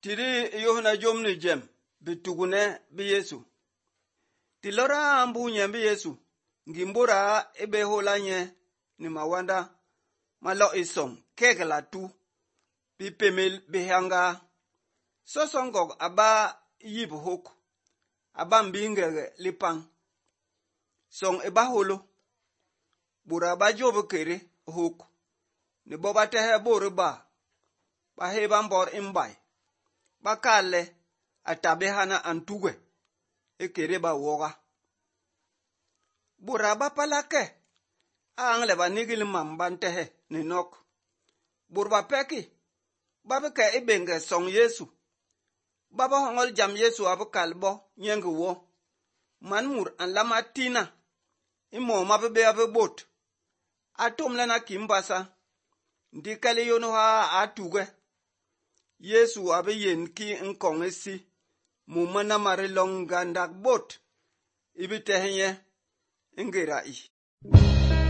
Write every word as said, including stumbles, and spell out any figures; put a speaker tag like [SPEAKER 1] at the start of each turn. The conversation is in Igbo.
[SPEAKER 1] Tiri Yohana jomni jem bitugune bi Yesu. Tilora ambu nye bi Yesu. Ngimbura ebe hola nye ni mawanda malo isong kegla tu bi pemel bihanga sosongok aba yib hok aba mbingege lipang song eba holo bura ba jobo kere hok ni boba tehe boru ba ba heba mbor imbai ba kale atabe hana antugwe ekere ba woga bura ba palake ang le ba nigil mamban tehe ni nok burba peki baba ka ibenge song Yesu baba hongol jam Yesu abu kalbo nyengu wo man mur an lama tina imo mabbe abu bot atom lana kimbasa ndikale yono ha atuge Yesu abu yen ki nkongesi mumana mare long gandak bot ibitehenye ingera i